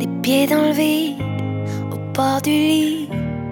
les pieds dans le vide, au bord du lit,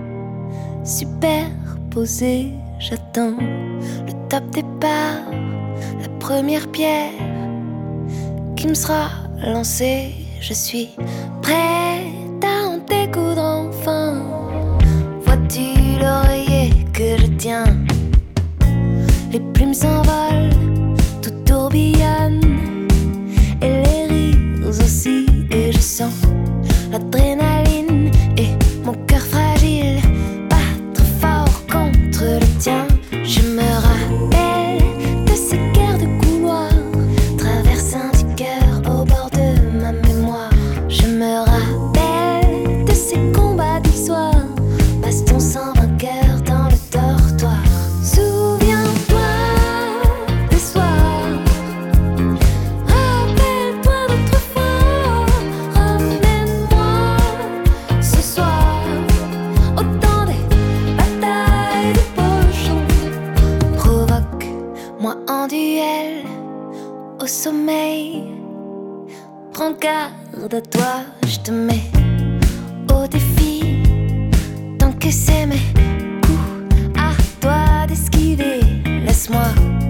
superposé, j'attends le top départ, la première pierre qui me sera lancée. Je suis prête à en découdre enfin. Vois-tu l'oreiller que je tiens? Les plumes s'envolent, tout tourbillonne, et les rires aussi. Et je sens l'adrénaline et mon cœur fragile battre fort contre le tien. Je me rappelle de ces guerres de couloir, traversant du cœur au bord de ma mémoire. Je me rappelle de ces combats du soir, baston sans vainqueur dans le dortoir. Souviens-toi des soirs, rappelle-toi d'autrefois, ramène-moi ce soir au temps des batailles de pochons. Provoque-moi en duel au sommeil, prends garde à toi, je te mets au défi. Tant que c'est mes coups, à toi d'esquiver. Laisse-moi